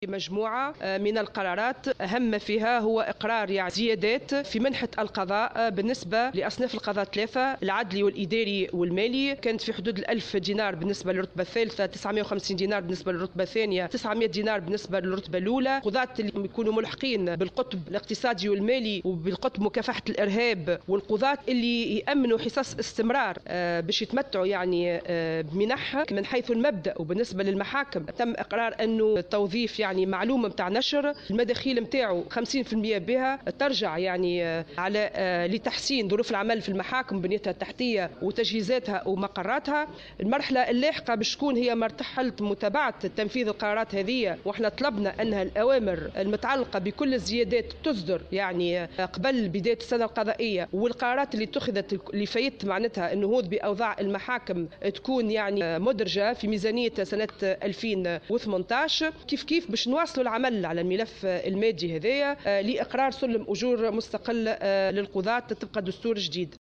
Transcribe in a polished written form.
مجموعة من القرارات أهم ما فيها هو إقرار زيادات في منحة القضاء بالنسبة لأصناف القضاء ثلاثة: العدلي والإداري والمالي. كانت في حدود 1000 دينار بالنسبة للرتبة الثالثة، 950 دينار بالنسبة للرتبة الثانية، 900 دينار بالنسبة للرتبة الأولى. قضاة اللي يكونوا ملحقين بالقطب الاقتصادي والمالي وبالقطب مكافحة الإرهاب، والقضاة اللي يأمنوا حصص استمرار باش يتمتعوا بمنح. من حيث المبدأ وبالنسبة للمحاكم تم إقرار أنه توظيف معلومة متاع نشر المداخيل متاعو 50% بها ترجع على لتحسين ظروف العمل في المحاكم، بنيتها التحتية وتجهيزاتها ومقراتها. المرحلة اللاحقة باش تكون هي مرحلة متابعة تنفيذ القرارات هذه، واحنا طلبنا أنها الأوامر المتعلقة بكل الزيادات تصدر قبل بداية السنة القضائية، والقرارات اللي اتخذت لفايت معناتها النهوض بأوضاع المحاكم تكون مدرجة في ميزانية سنة 2018. كيف باش نواصلوا العمل على الملف المادي هذايا لإقرار سلم أجور مستقل للقضاة طبق دستور جديد.